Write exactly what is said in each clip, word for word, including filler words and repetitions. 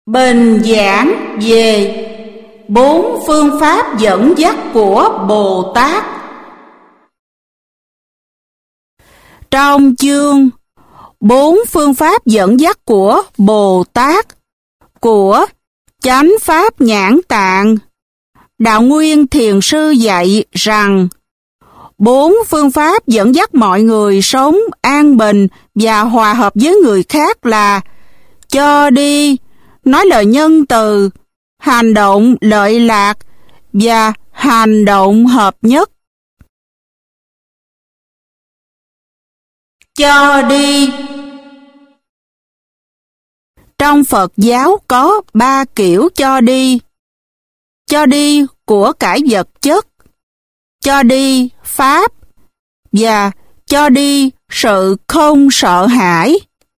Bình giảng về bốn phương pháp dẫn dắt của Bồ Tát. Trong chương bốn phương pháp dẫn dắt của Bồ Tát của Chánh Pháp Nhãn Tạng, Đạo Nguyên Thiền Sư dạy rằng bốn phương pháp dẫn dắt mọi người sống an bình và hòa hợp với người khác là cho đi, nói lời nhân từ, hành động lợi lạc và hành động hợp nhất. Cho đi. Trong Phật giáo có ba kiểu cho đi. Cho đi của cải vật chất, cho đi pháp và cho đi sự không sợ hãi.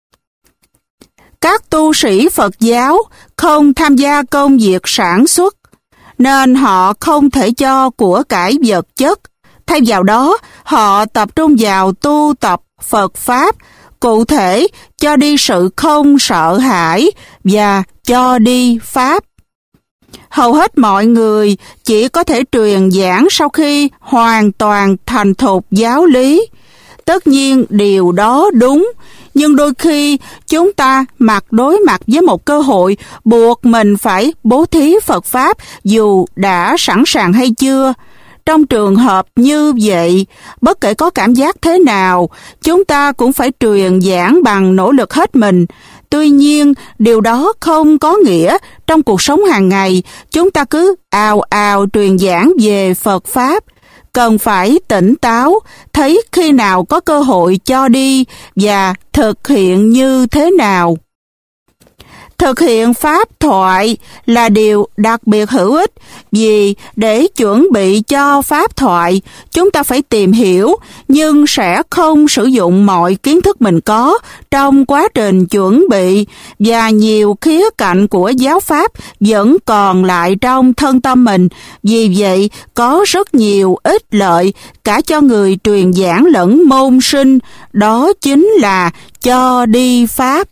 Các tu sĩ Phật giáo không tham gia công việc sản xuất, nên họ không thể cho của cải vật chất. Thay vào đó, họ tập trung vào tu tập Phật Pháp, cụ thể cho đi sự không sợ hãi và cho đi Pháp. Hầu hết mọi người chỉ có thể truyền giảng sau khi hoàn toàn thành thục giáo lý. Tất nhiên điều đó đúng, nhưng đôi khi chúng ta mặt đối mặt với một cơ hội buộc mình phải bố thí Phật Pháp dù đã sẵn sàng hay chưa. Trong trường hợp như vậy, bất kể có cảm giác thế nào, chúng ta cũng phải truyền giảng bằng nỗ lực hết mình. Tuy nhiên, điều đó không có nghĩa trong cuộc sống hàng ngày, chúng ta cứ ào ào truyền giảng về Phật Pháp. Cần phải tỉnh táo, thấy khi nào có cơ hội cho đi và thực hiện như thế nào. Thực hiện pháp thoại là điều đặc biệt hữu ích, vì để chuẩn bị cho pháp thoại, chúng ta phải tìm hiểu, nhưng sẽ không sử dụng mọi kiến thức mình có trong quá trình chuẩn bị, và nhiều khía cạnh của giáo pháp vẫn còn lại trong thân tâm mình. Vì vậy, có rất nhiều ích lợi cả cho người truyền giảng lẫn môn sinh, đó chính là cho đi pháp.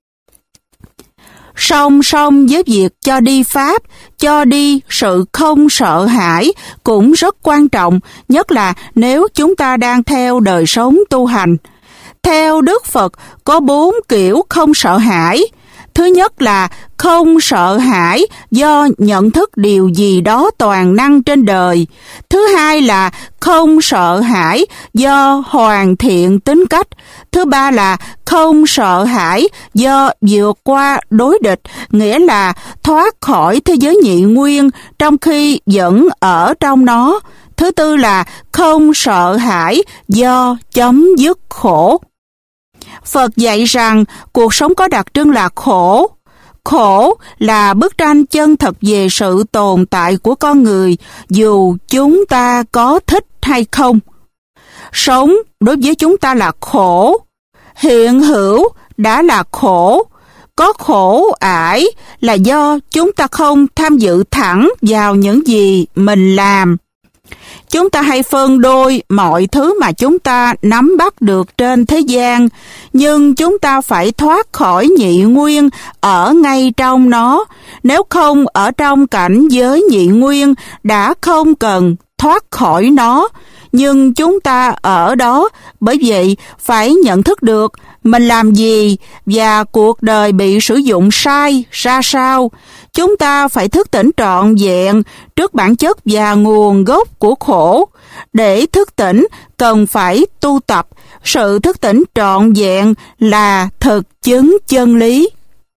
Song song với việc cho đi Pháp, cho đi sự không sợ hãi cũng rất quan trọng, nhất là nếu chúng ta đang theo đời sống tu hành. Theo Đức Phật, có bốn kiểu không sợ hãi. Thứ nhất là không sợ hãi do nhận thức điều gì đó toàn năng trên đời. Thứ hai là không sợ hãi do hoàn thiện tính cách. Thứ ba là không sợ hãi do vượt qua đối địch, nghĩa là thoát khỏi thế giới nhị nguyên trong khi vẫn ở trong nó. Thứ tư là không sợ hãi do chấm dứt khổ. Phật dạy rằng cuộc sống có đặc trưng là khổ. Khổ là bức tranh chân thật về sự tồn tại của con người, dù chúng ta có thích hay không. Sống đối với chúng ta là khổ. Hiện hữu đã là khổ. Có khổ ải là do chúng ta không tham dự thẳng vào những gì mình làm. Chúng ta hay phân đôi mọi thứ mà chúng ta nắm bắt được trên thế gian, nhưng chúng ta phải thoát khỏi nhị nguyên ở ngay trong nó. Nếu không ở trong cảnh giới nhị nguyên, đã không cần thoát khỏi nó, nhưng chúng ta ở đó, bởi vậy phải nhận thức được mình làm gì và cuộc đời bị sử dụng sai ra sao. Chúng ta phải thức tỉnh trọn vẹn trước bản chất và nguồn gốc của khổ. Để thức tỉnh, cần phải tu tập. Sự thức tỉnh trọn vẹn là thực chứng chân lý.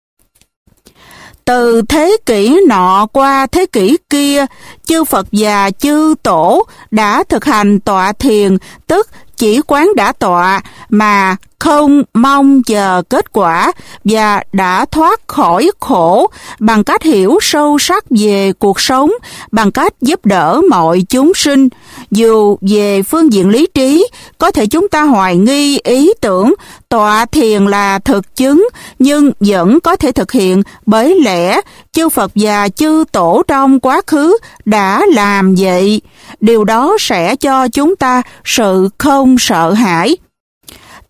Từ thế kỷ nọ qua thế kỷ kia, chư Phật và chư Tổ đã thực hành tọa thiền, tức chỉ quán đã tọa mà không mong chờ kết quả, và đã thoát khỏi khổ bằng cách hiểu sâu sắc về cuộc sống, bằng cách giúp đỡ mọi chúng sinh. Dù về phương diện lý trí, có thể chúng ta hoài nghi ý tưởng tọa thiền là thực chứng, nhưng vẫn có thể thực hiện, bởi lẽ chư Phật và chư Tổ trong quá khứ đã làm vậy. Điều đó sẽ cho chúng ta sự không sợ hãi.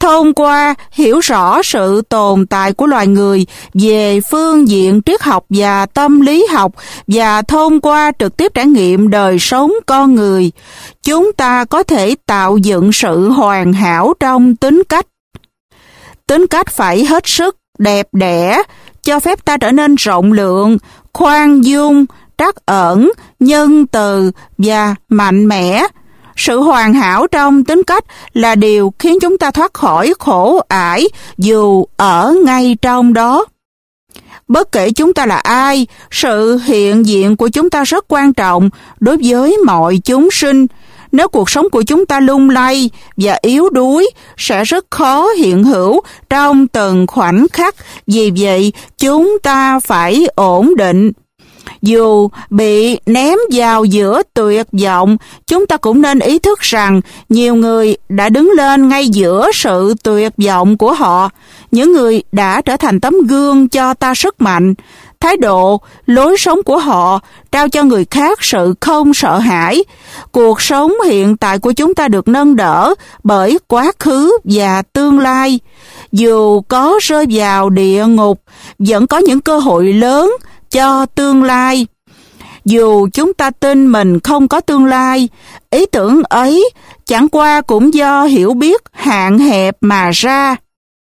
Thông qua hiểu rõ sự tồn tại của loài người về phương diện triết học và tâm lý học và thông qua trực tiếp trải nghiệm đời sống con người, chúng ta có thể tạo dựng sự hoàn hảo trong tính cách. Tính cách phải hết sức đẹp đẽ, cho phép ta trở nên rộng lượng, khoan dung, trắc ẩn, nhân từ và mạnh mẽ. Sự hoàn hảo trong tính cách là điều khiến chúng ta thoát khỏi khổ ải dù ở ngay trong đó. Bất kể chúng ta là ai, sự hiện diện của chúng ta rất quan trọng đối với mọi chúng sinh. Nếu cuộc sống của chúng ta lung lay và yếu đuối, sẽ rất khó hiện hữu trong từng khoảnh khắc. Vì vậy, chúng ta phải ổn định. Dù bị ném vào giữa tuyệt vọng, chúng ta cũng nên ý thức rằng nhiều người đã đứng lên ngay giữa sự tuyệt vọng của họ. Những người đã trở thành tấm gương cho ta sức mạnh. Thái độ, lối sống của họ trao cho người khác sự không sợ hãi. Cuộc sống hiện tại của chúng ta được nâng đỡ bởi quá khứ và tương lai. Dù có rơi vào địa ngục, vẫn có những cơ hội lớn cho tương lai. Dù chúng ta tin mình không có tương lai, ý tưởng ấy chẳng qua cũng do hiểu biết hạn hẹp mà ra.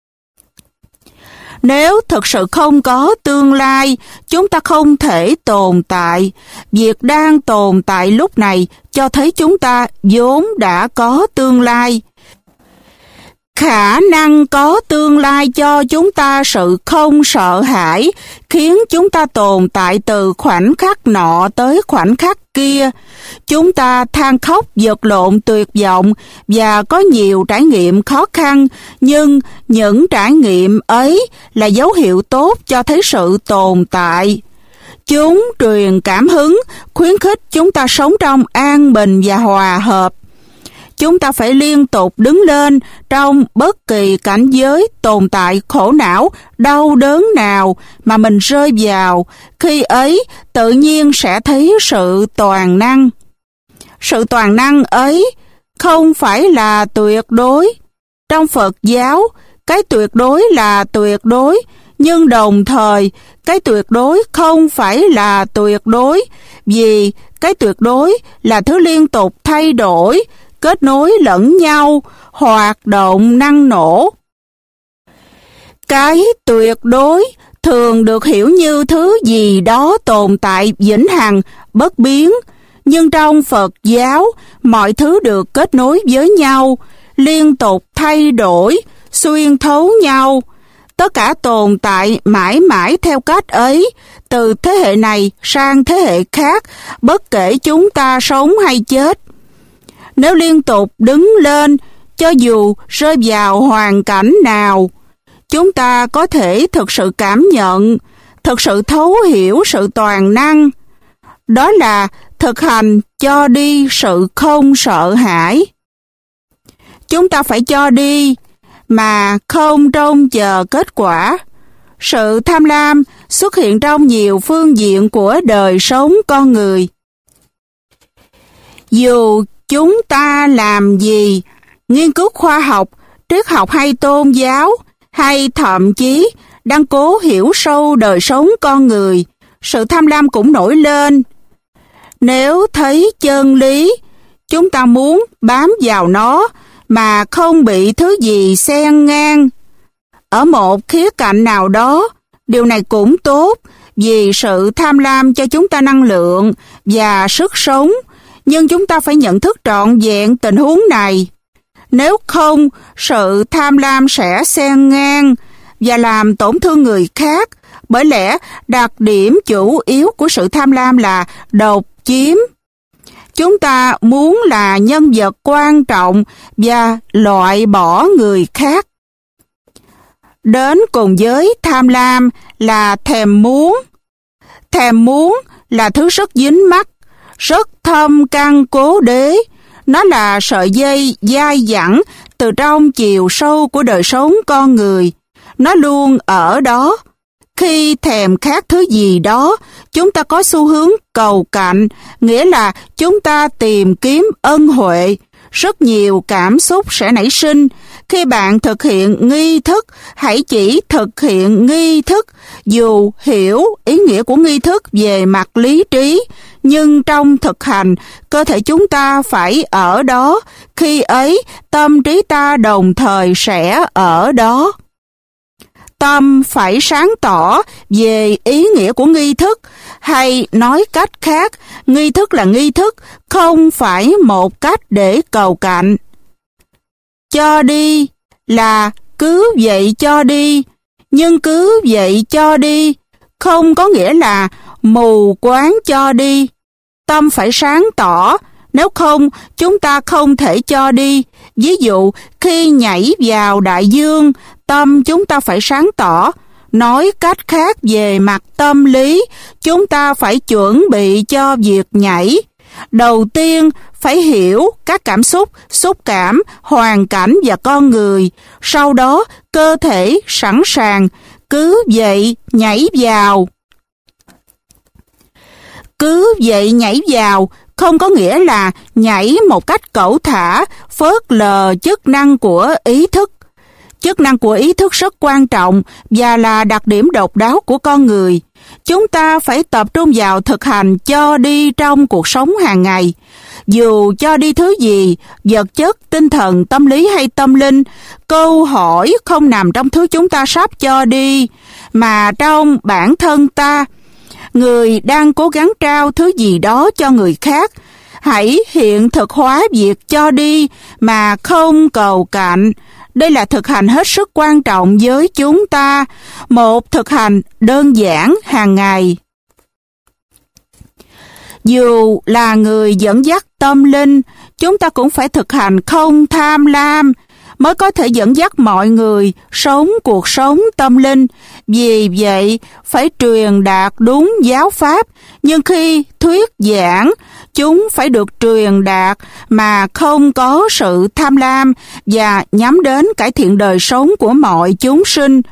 Nếu thực sự không có tương lai, chúng ta không thể tồn tại. Việc đang tồn tại lúc này cho thấy chúng ta vốn đã có tương lai. Khả năng có tương lai cho chúng ta sự không sợ hãi, khiến chúng ta tồn tại từ khoảnh khắc nọ tới khoảnh khắc kia. Chúng ta than khóc vật lộn tuyệt vọng và có nhiều trải nghiệm khó khăn, nhưng những trải nghiệm ấy là dấu hiệu tốt cho thấy sự tồn tại. Chúng truyền cảm hứng, khuyến khích chúng ta sống trong an bình và hòa hợp. Chúng ta phải liên tục đứng lên trong bất kỳ cảnh giới tồn tại khổ não, đau đớn nào mà mình rơi vào. Khi ấy, tự nhiên sẽ thấy sự toàn năng. Sự toàn năng ấy không phải là tuyệt đối. Trong Phật giáo, cái tuyệt đối là tuyệt đối, nhưng đồng thời, cái tuyệt đối không phải là tuyệt đối, vì cái tuyệt đối là thứ liên tục thay đổi, kết nối lẫn nhau, hoạt động năng nổ. Cái tuyệt đối thường được hiểu như thứ gì đó tồn tại vĩnh hằng, bất biến, nhưng trong Phật giáo, mọi thứ được kết nối với nhau, liên tục thay đổi, xuyên thấu nhau. Tất cả tồn tại mãi mãi theo cách ấy, từ thế hệ này sang thế hệ khác, bất kể chúng ta sống hay chết. Nếu liên tục đứng lên, cho dù rơi vào hoàn cảnh nào, chúng ta có thể thực sự cảm nhận, thực sự thấu hiểu sự toàn năng. Đó là thực hành cho đi sự không sợ hãi. Chúng ta phải cho đi, mà không trông chờ kết quả. Sự tham lam xuất hiện trong nhiều phương diện của đời sống con người. Dù chúng ta làm gì, nghiên cứu khoa học, triết học hay tôn giáo, hay thậm chí đang cố hiểu sâu đời sống con người, sự tham lam cũng nổi lên. Nếu thấy chân lý, chúng ta muốn bám vào nó mà không bị thứ gì xen ngang. Ở một khía cạnh nào đó, điều này cũng tốt, vì sự tham lam cho chúng ta năng lượng và sức sống, nhưng chúng ta phải nhận thức trọn vẹn tình huống này. Nếu không, sự tham lam sẽ xen ngang và làm tổn thương người khác, bởi lẽ đặc điểm chủ yếu của sự tham lam là độc chiếm. Chúng ta muốn là nhân vật quan trọng và loại bỏ người khác. Đến cùng với tham lam là thèm muốn. Thèm muốn là thứ rất dính mắc, rất thâm căn cố đế. Nó là sợi dây dai dẳng từ trong chiều sâu của đời sống con người. Nó luôn ở đó. Khi thèm khát thứ gì đó, chúng ta có xu hướng cầu cạnh, nghĩa là chúng ta tìm kiếm ân huệ. Rất nhiều cảm xúc sẽ nảy sinh. Khi bạn thực hiện nghi thức, hãy chỉ thực hiện nghi thức, dù hiểu ý nghĩa của nghi thức về mặt lý trí, nhưng trong thực hành, cơ thể chúng ta phải ở đó, khi ấy tâm trí ta đồng thời sẽ ở đó. Tâm phải sáng tỏ về ý nghĩa của nghi thức, hay nói cách khác, nghi thức là nghi thức, không phải một cách để cầu cạnh. Cho đi là cứ vậy cho đi, nhưng cứ vậy cho đi không có nghĩa là mù quáng cho đi. Tâm phải sáng tỏ, nếu không chúng ta không thể cho đi. Ví dụ, khi nhảy vào đại dương, tâm chúng ta phải sáng tỏ. Nói cách khác, về mặt tâm lý, chúng ta phải chuẩn bị cho việc nhảy. Đầu tiên, phải hiểu các cảm xúc, xúc cảm, hoàn cảnh và con người. Sau đó, cơ thể sẵn sàng, cứ vậy nhảy vào. Cứ vậy nhảy vào không có nghĩa là nhảy một cách cẩu thả, phớt lờ chức năng của ý thức. Chức năng của ý thức rất quan trọng và là đặc điểm độc đáo của con người. Chúng ta phải tập trung vào thực hành cho đi trong cuộc sống hàng ngày. Dù cho đi thứ gì, vật chất, tinh thần, tâm lý hay tâm linh, câu hỏi không nằm trong thứ chúng ta sắp cho đi, mà trong bản thân ta. Người đang cố gắng trao thứ gì đó cho người khác. Hãy hiện thực hóa việc cho đi mà không cầu cạnh. Đây là thực hành hết sức quan trọng với chúng ta, một thực hành đơn giản hàng ngày. Dù là người dẫn dắt tâm linh, chúng ta cũng phải thực hành không tham lam, mới có thể dẫn dắt mọi người sống cuộc sống tâm linh. Vì vậy, phải truyền đạt đúng giáo pháp, nhưng khi thuyết giảng, chúng phải được truyền đạt mà không có sự tham lam và nhắm đến cải thiện đời sống của mọi chúng sinh.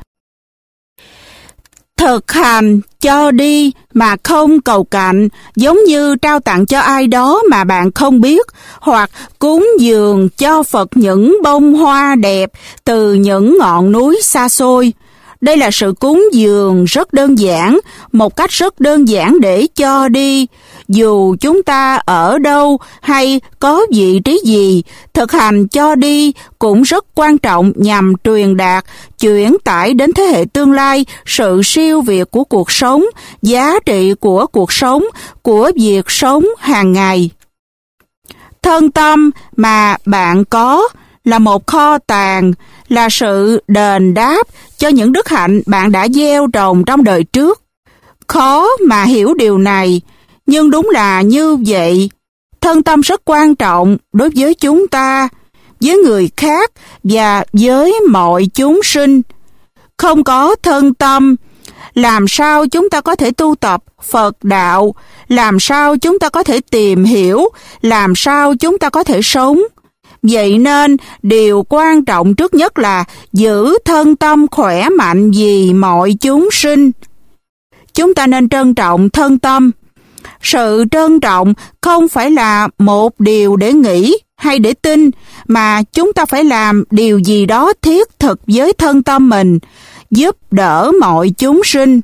Thực hành cho đi mà không cầu cạnh, giống như trao tặng cho ai đó mà bạn không biết, hoặc cúng dường cho Phật những bông hoa đẹp từ những ngọn núi xa xôi. Đây là sự cúng dường rất đơn giản, một cách rất đơn giản để cho đi. Dù chúng ta ở đâu hay có vị trí gì, thực hành cho đi cũng rất quan trọng nhằm truyền đạt, chuyển tải đến thế hệ tương lai sự siêu việt của cuộc sống, giá trị của cuộc sống, của việc sống hàng ngày. Thân tâm mà bạn có là một kho tàng, là sự đền đáp cho những đức hạnh bạn đã gieo trồng trong đời trước. Khó mà hiểu điều này, nhưng đúng là như vậy. Thân tâm rất quan trọng đối với chúng ta, với người khác và với mọi chúng sinh. Không có thân tâm, làm sao chúng ta có thể tu tập Phật đạo? Làm sao chúng ta có thể tìm hiểu? Làm sao chúng ta có thể sống? Vậy nên, điều quan trọng trước nhất là giữ thân tâm khỏe mạnh vì mọi chúng sinh. Chúng ta nên trân trọng thân tâm. Sự trân trọng không phải là một điều để nghĩ hay để tin, mà chúng ta phải làm điều gì đó thiết thực với thân tâm mình, giúp đỡ mọi chúng sinh.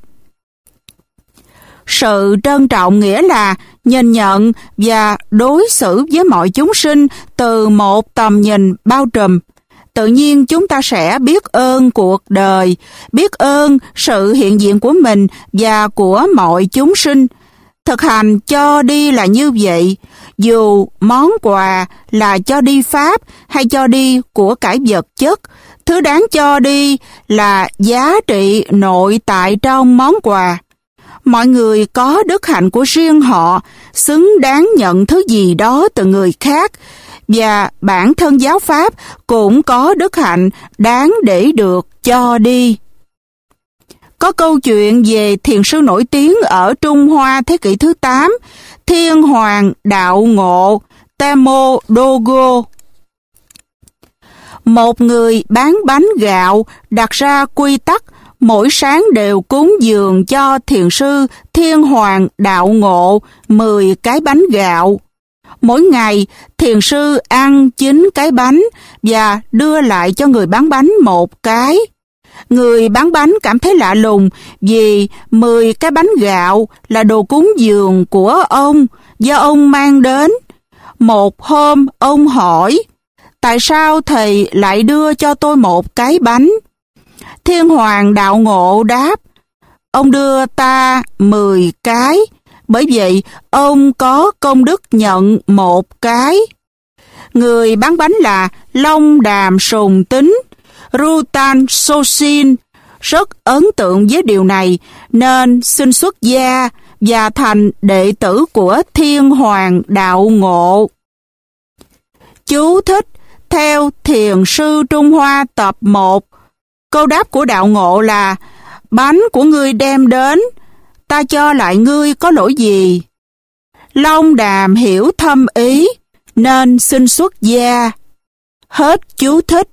Sự trân trọng nghĩa là nhìn nhận và đối xử với mọi chúng sinh từ một tầm nhìn bao trùm. Tự nhiên chúng ta sẽ biết ơn cuộc đời, biết ơn sự hiện diện của mình và của mọi chúng sinh. Thực hành cho đi là như vậy, dù món quà là cho đi pháp hay cho đi của cải vật chất, thứ đáng cho đi là giá trị nội tại trong món quà. Mọi người có đức hạnh của riêng họ, xứng đáng nhận thứ gì đó từ người khác, và bản thân giáo pháp cũng có đức hạnh đáng để được cho đi. Có câu chuyện về thiền sư nổi tiếng ở Trung Hoa thế kỷ thứ tám, Thiên Hoàng Đạo Ngộ Tamo Dogo. Một người bán bánh gạo đặt ra quy tắc mỗi sáng đều cúng dường cho thiền sư Thiên Hoàng Đạo Ngộ mười cái bánh gạo. Mỗi ngày, thiền sư ăn chín cái bánh và đưa lại cho người bán bánh một cái. Người bán bánh cảm thấy lạ lùng vì mười cái bánh gạo là đồ cúng dường của ông do ông mang đến. Một hôm ông hỏi, tại sao thầy lại đưa cho tôi một cái bánh? Thiên Hoàng Đạo Ngộ đáp, ông đưa ta mười cái, bởi vậy ông có công đức nhận một cái. Người bán bánh là Long Đàm Sùng Tính, Rutan Sosin, rất ấn tượng với điều này nên xin xuất gia và thành đệ tử của Thiên Hoàng Đạo Ngộ. Chú thích: theo Thiền sư Trung Hoa tập một, câu đáp của Đạo Ngộ là: bánh của ngươi đem đến, ta cho lại ngươi có lỗi gì? Long Đàm hiểu thâm ý nên xin xuất gia. Hết chú thích.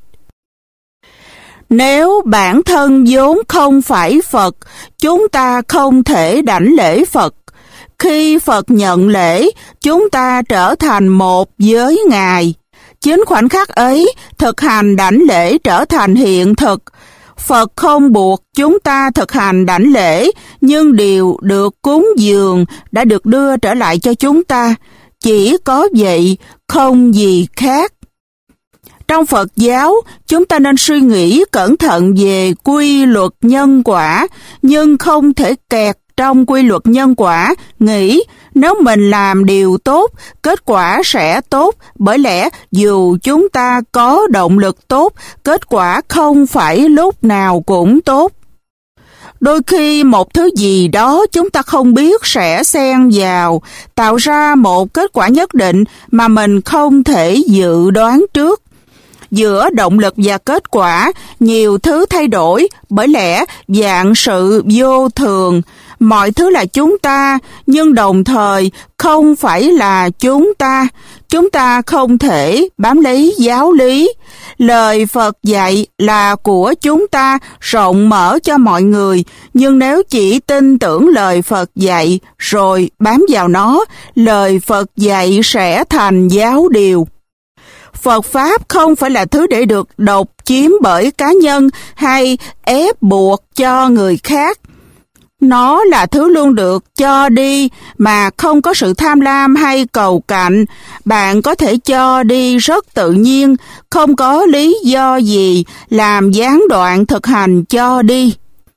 Nếu bản thân vốn không phải Phật, chúng ta không thể đảnh lễ Phật. Khi Phật nhận lễ, chúng ta trở thành một với Ngài. Chính khoảnh khắc ấy, thực hành đảnh lễ trở thành hiện thực. Phật không buộc chúng ta thực hành đảnh lễ, nhưng điều được cúng dường đã được đưa trở lại cho chúng ta. Chỉ có vậy, không gì khác. Trong Phật giáo, chúng ta nên suy nghĩ cẩn thận về quy luật nhân quả, nhưng không thể kẹt trong quy luật nhân quả, nghĩ nếu mình làm điều tốt, kết quả sẽ tốt, bởi lẽ dù chúng ta có động lực tốt, kết quả không phải lúc nào cũng tốt. Đôi khi một thứ gì đó chúng ta không biết sẽ xen vào, tạo ra một kết quả nhất định mà mình không thể dự đoán trước. Giữa động lực và kết quả, nhiều thứ thay đổi, bởi lẽ vạn sự vô thường. Mọi thứ là chúng ta, nhưng đồng thời không phải là chúng ta. Chúng ta không thể bám lấy giáo lý. Lời Phật dạy là của chúng ta, rộng mở cho mọi người. Nhưng nếu chỉ tin tưởng lời Phật dạy rồi bám vào nó, lời Phật dạy sẽ thành giáo điều. Phật Pháp không phải là thứ để được độc chiếm bởi cá nhân hay ép buộc cho người khác. Nó là thứ luôn được cho đi mà không có sự tham lam hay cầu cạnh. Bạn có thể cho đi rất tự nhiên, không có lý do gì làm gián đoạn thực hành cho đi.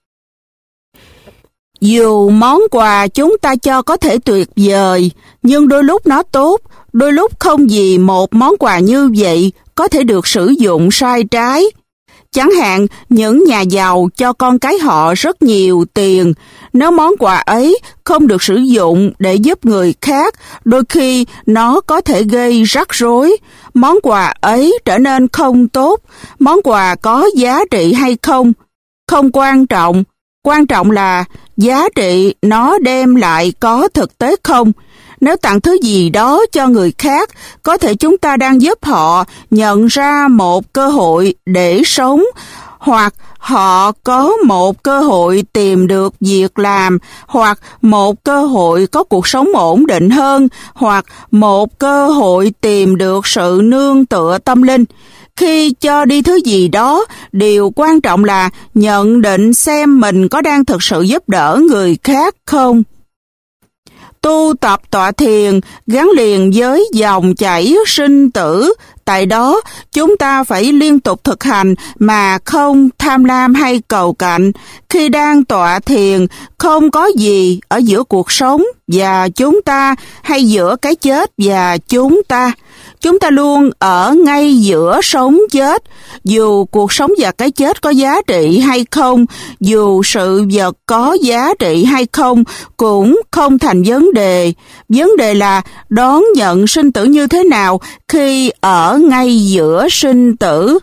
Dù món quà chúng ta cho có thể tuyệt vời, nhưng đôi lúc nó tốt, đôi lúc không, vì một món quà như vậy có thể được sử dụng sai trái. Chẳng hạn, những nhà giàu cho con cái họ rất nhiều tiền. Nếu món quà ấy không được sử dụng để giúp người khác, đôi khi nó có thể gây rắc rối. Món quà ấy trở nên không tốt. Món quà có giá trị hay không? Không quan trọng. Quan trọng là giá trị nó đem lại có thực tế không? Nếu tặng thứ gì đó cho người khác, có thể chúng ta đang giúp họ nhận ra một cơ hội để sống, hoặc họ có một cơ hội tìm được việc làm, hoặc một cơ hội có cuộc sống ổn định hơn, hoặc một cơ hội tìm được sự nương tựa tâm linh. Khi cho đi thứ gì đó, điều quan trọng là nhận định xem mình có đang thực sự giúp đỡ người khác không. Tu tập tọa thiền gắn liền với dòng chảy sinh tử. Tại đó, chúng ta phải liên tục thực hành mà không tham lam hay cầu cạnh. Khi đang tọa thiền, không có gì ở giữa cuộc sống và chúng ta, hay giữa cái chết và chúng ta. Chúng ta luôn ở ngay giữa sống chết. Dù cuộc sống và cái chết có giá trị hay không, dù sự vật có giá trị hay không, cũng không thành vấn đề. Vấn đề là đón nhận sinh tử như thế nào khi ở ngay giữa sinh tử.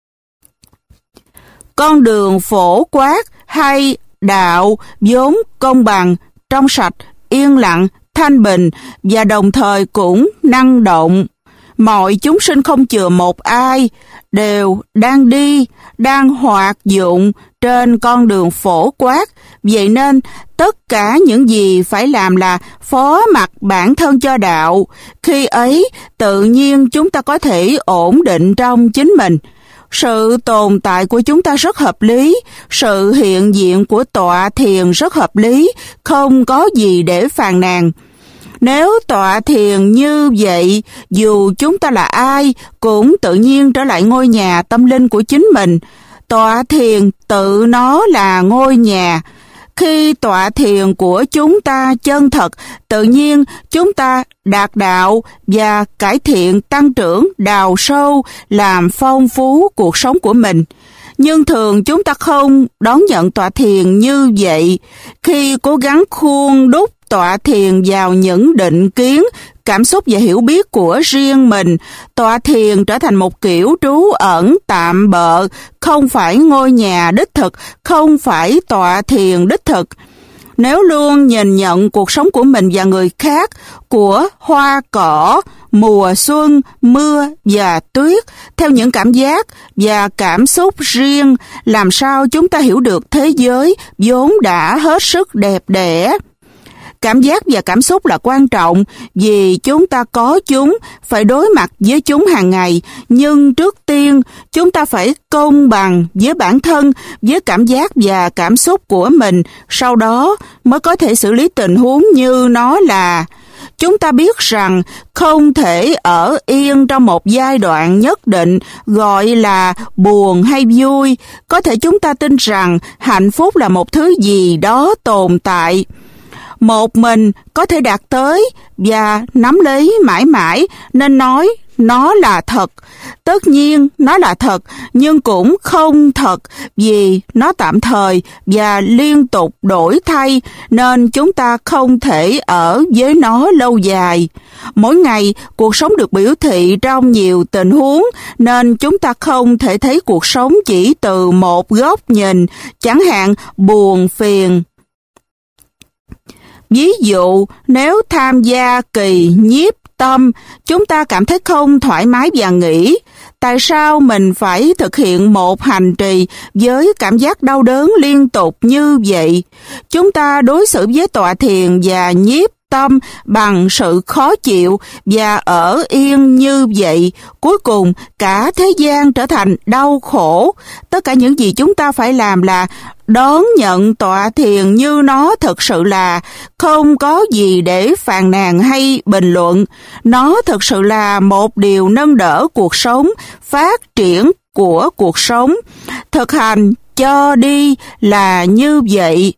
Con đường phổ quát hay đạo vốn công bằng, trong sạch, yên lặng, thanh bình và đồng thời cũng năng động. Mọi chúng sinh không chừa một ai đều đang đi, đang hoạt dụng trên con đường phổ quát. Vậy nên tất cả những gì phải làm là phó mặc bản thân cho đạo. Khi ấy tự nhiên chúng ta có thể ổn định trong chính mình. Sự tồn tại của chúng ta rất hợp lý, sự hiện diện của tọa thiền rất hợp lý, không có gì để phàn nàn. Nếu tọa thiền như vậy, dù chúng ta là ai, cũng tự nhiên trở lại ngôi nhà tâm linh của chính mình. Tọa thiền tự nó là ngôi nhà. Khi tọa thiền của chúng ta chân thật, tự nhiên chúng ta đạt đạo và cải thiện, tăng trưởng, đào sâu, làm phong phú cuộc sống của mình. Nhưng thường chúng ta không đón nhận tọa thiền như vậy. Khi cố gắng khuôn đúc tọa thiền vào những định kiến, cảm xúc và hiểu biết của riêng mình, tọa thiền trở thành một kiểu trú ẩn tạm bợ, không phải ngôi nhà đích thực, không phải tọa thiền đích thực. Nếu luôn nhìn nhận cuộc sống của mình và người khác, của hoa cỏ, mùa xuân, mưa và tuyết, theo những cảm giác và cảm xúc riêng, làm sao chúng ta hiểu được thế giới vốn đã hết sức đẹp đẽ. Cảm giác và cảm xúc là quan trọng vì chúng ta có chúng, phải đối mặt với chúng hàng ngày. Nhưng trước tiên, chúng ta phải công bằng với bản thân, với cảm giác và cảm xúc của mình. Sau đó mới có thể xử lý tình huống như nó là. Chúng ta biết rằng không thể ở yên trong một giai đoạn nhất định gọi là buồn hay vui. Có thể chúng ta tin rằng hạnh phúc là một thứ gì đó tồn tại, một mình có thể đạt tới và nắm lấy mãi mãi, nên nói nó là thật. Tất nhiên nó là thật, nhưng cũng không thật vì nó tạm thời và liên tục đổi thay, nên chúng ta không thể ở với nó lâu dài. Mỗi ngày, cuộc sống được biểu thị trong nhiều tình huống, nên chúng ta không thể thấy cuộc sống chỉ từ một góc nhìn, chẳng hạn buồn phiền. Ví dụ, nếu tham gia kỳ nhiếp tâm, chúng ta cảm thấy không thoải mái và nghĩ, tại sao mình phải thực hiện một hành trì với cảm giác đau đớn liên tục như vậy? Chúng ta đối xử với tọa thiền và nhiếp tâm bằng sự khó chịu và ở yên như vậy. Cuối cùng, cả thế gian trở thành đau khổ. Tất cả những gì chúng ta phải làm là đón nhận tọa thiền như nó thực sự là, không có gì để phàn nàn hay bình luận. Nó thực sự là một điều nâng đỡ cuộc sống, phát triển của cuộc sống. Thực hành cho đi là như vậy.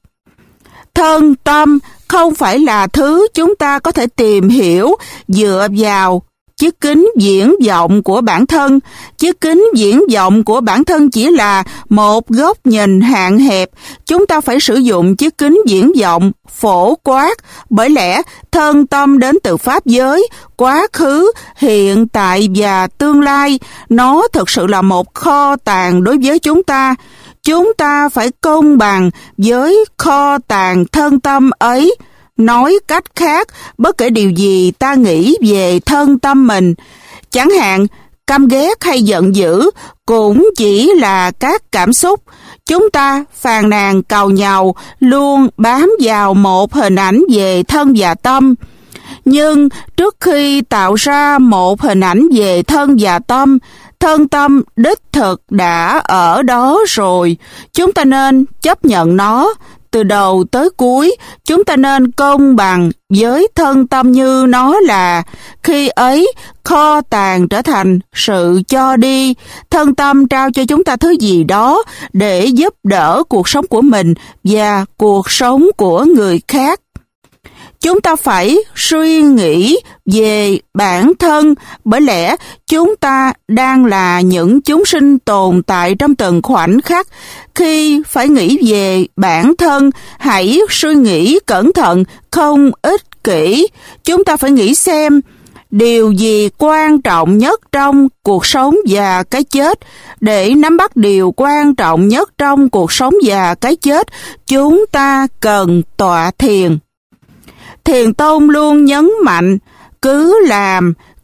Thân tâm không phải là thứ chúng ta có thể tìm hiểu dựa vào chiếc kính viễn vọng của bản thân. Chiếc kính viễn vọng của bản thân chỉ là một góc nhìn hạn hẹp. Chúng ta phải sử dụng chiếc kính viễn vọng phổ quát, bởi lẽ thân tâm đến từ pháp giới, quá khứ, hiện tại và tương lai. Nó thực sự là một kho tàng đối với chúng ta. Chúng ta phải công bằng với kho tàng thân tâm ấy. Nói cách khác, bất kể điều gì ta nghĩ về thân tâm mình, chẳng hạn căm ghét hay giận dữ, cũng chỉ là các cảm xúc. Chúng ta phàn nàn càu nhàu, luôn bám vào một hình ảnh về thân và tâm. Nhưng trước khi tạo ra một hình ảnh về thân và tâm, thân tâm đích thực đã ở đó rồi. Chúng ta nên chấp nhận nó. Từ đầu tới cuối, chúng ta nên công bằng với thân tâm như nó là. Khi ấy, kho tàng trở thành sự cho đi. Thân tâm trao cho chúng ta thứ gì đó để giúp đỡ cuộc sống của mình và cuộc sống của người khác. Chúng ta phải suy nghĩ về bản thân, bởi lẽ chúng ta đang là những chúng sinh tồn tại trong từng khoảnh khắc. Khi phải nghĩ về bản thân, hãy suy nghĩ cẩn thận, không ích kỷ. Chúng ta phải nghĩ xem điều gì quan trọng nhất trong cuộc sống và cái chết. Để nắm bắt điều quan trọng nhất trong cuộc sống và cái chết, chúng ta cần tọa thiền. Thiền tông luôn nhấn mạnh, cứ làm,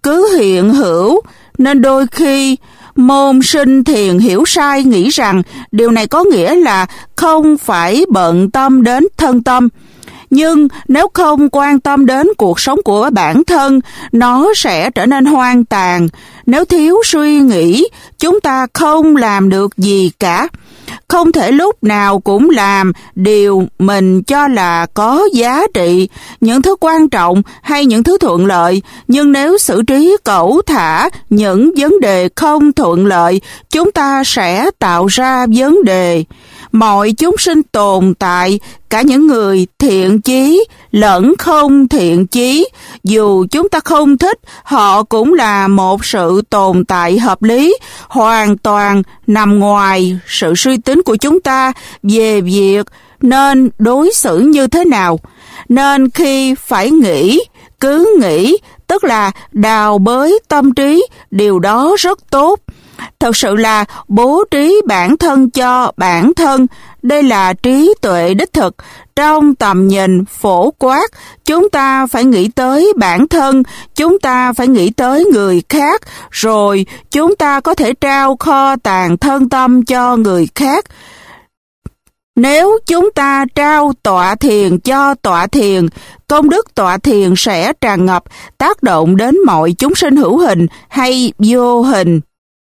cứ hiện hữu, nên đôi khi môn sinh thiền hiểu sai, nghĩ rằng điều này có nghĩa là không phải bận tâm đến thân tâm. Nhưng nếu không quan tâm đến cuộc sống của bản thân, nó sẽ trở nên hoang tàn. Nếu thiếu suy nghĩ, chúng ta không làm được gì cả. Không thể lúc nào cũng làm điều mình cho là có giá trị, những thứ quan trọng hay những thứ thuận lợi. Nhưng nếu xử trí cẩu thả những vấn đề không thuận lợi, chúng ta sẽ tạo ra vấn đề. Mọi chúng sinh tồn tại, cả những người thiện chí lẫn không thiện chí, dù chúng ta không thích, họ cũng là một sự tồn tại hợp lý, hoàn toàn nằm ngoài sự suy tính của chúng ta về việc nên đối xử như thế nào. Nên khi phải nghĩ, cứ nghĩ, tức là đào bới tâm trí, điều đó rất tốt. Thật sự là bố trí bản thân cho bản thân, đây là trí tuệ đích thực. Trong tầm nhìn phổ quát, chúng ta phải nghĩ tới bản thân, chúng ta phải nghĩ tới người khác, rồi chúng ta có thể trao kho tàng thân tâm cho người khác. Nếu chúng ta trao tọa thiền cho tọa thiền, công đức tọa thiền sẽ tràn ngập, tác động đến mọi chúng sinh hữu hình hay vô hình.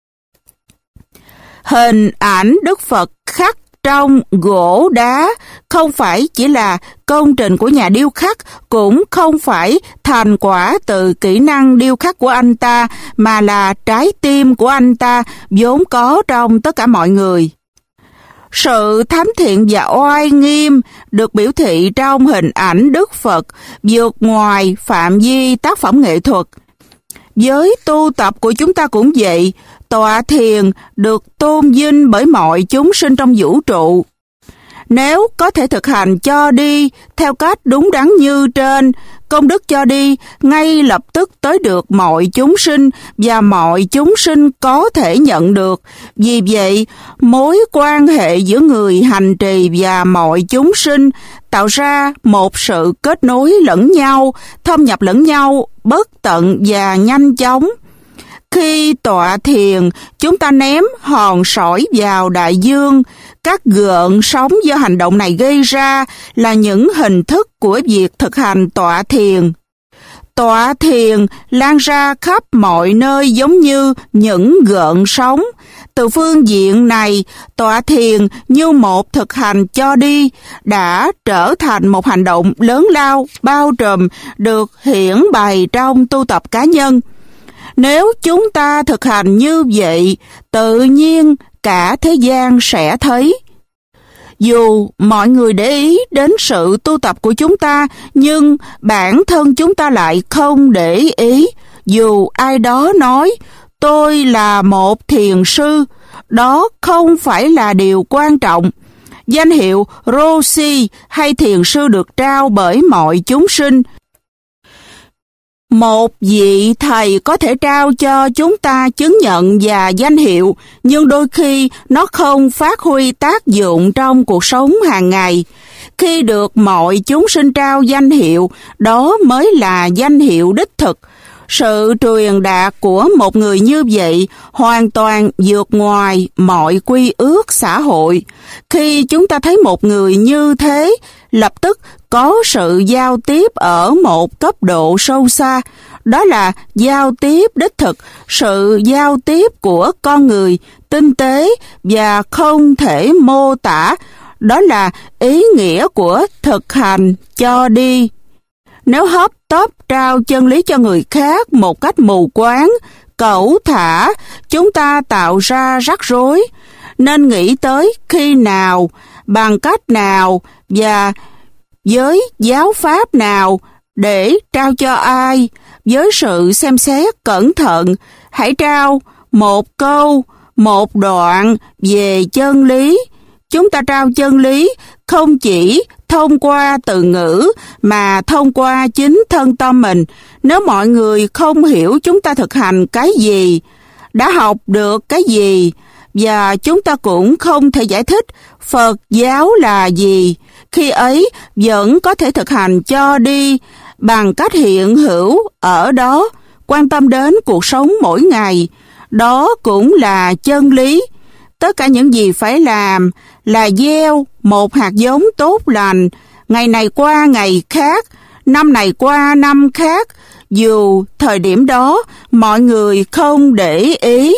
Hình ảnh Đức Phật khắc trong gỗ đá không phải chỉ là công trình của nhà điêu khắc, cũng không phải thành quả từ kỹ năng điêu khắc của anh ta, mà là trái tim của anh ta vốn có trong tất cả mọi người. Sự thánh thiện và oai nghiêm được biểu thị trong hình ảnh Đức Phật vượt ngoài phạm vi tác phẩm nghệ thuật. Với tu tập của chúng ta cũng vậy, tọa thiền được tôn vinh bởi mọi chúng sinh trong vũ trụ. Nếu có thể thực hành cho đi theo cách đúng đắn như trên, công đức cho đi ngay lập tức tới được mọi chúng sinh và mọi chúng sinh có thể nhận được. Vì vậy, mối quan hệ giữa người hành trì và mọi chúng sinh tạo ra một sự kết nối lẫn nhau, thâm nhập lẫn nhau, bất tận và nhanh chóng. Khi tọa thiền, chúng ta ném hòn sỏi vào đại dương. Các gợn sóng do hành động này gây ra là những hình thức của việc thực hành tọa thiền. Tọa thiền lan ra khắp mọi nơi giống như những gợn sóng. Từ phương diện này, tọa thiền như một thực hành cho đi đã trở thành một hành động lớn lao, bao trùm, được hiển bày trong tu tập cá nhân. Nếu chúng ta thực hành như vậy, tự nhiên cả thế gian sẽ thấy. Dù mọi người để ý đến sự tu tập của chúng ta, nhưng bản thân chúng ta lại không để ý. Dù ai đó nói, tôi là một thiền sư, đó không phải là điều quan trọng. Danh hiệu Roshi hay thiền sư được trao bởi mọi chúng sinh. Một vị thầy có thể trao cho chúng ta chứng nhận và danh hiệu, nhưng đôi khi nó không phát huy tác dụng trong cuộc sống hàng ngày. Khi được mọi chúng sinh trao danh hiệu, đó mới là danh hiệu đích thực. Sự truyền đạt của một người như vậy hoàn toàn vượt ngoài mọi quy ước xã hội. Khi chúng ta thấy một người như thế, lập tức có sự giao tiếp ở một cấp độ sâu xa. Đó là giao tiếp đích thực, sự giao tiếp của con người tinh tế và không thể mô tả. Đó là ý nghĩa của thực hành cho đi. Nếu hấp tấp trao chân lý cho người khác một cách mù quáng, cẩu thả, chúng ta tạo ra rắc rối. Nên nghĩ tới khi nào, bằng cách nào và với giáo pháp nào để trao cho ai. Với sự xem xét cẩn thận, hãy trao một câu, một đoạn về chân lý. Chúng ta trao chân lý không chỉ thông qua từ ngữ mà thông qua chính thân tâm mình. Nếu mọi người không hiểu chúng ta thực hành cái gì, đã học được cái gì, và chúng ta cũng không thể giải thích Phật giáo là gì, khi ấy vẫn có thể thực hành cho đi bằng cách hiện hữu ở đó. quan tâm đến cuộc sống mỗi ngày. Đó cũng là chân lý. Tất cả những gì phải làm là gieo một hạt giống tốt lành, ngày này qua ngày khác, năm này qua năm khác, dù thời điểm đó mọi người không để ý.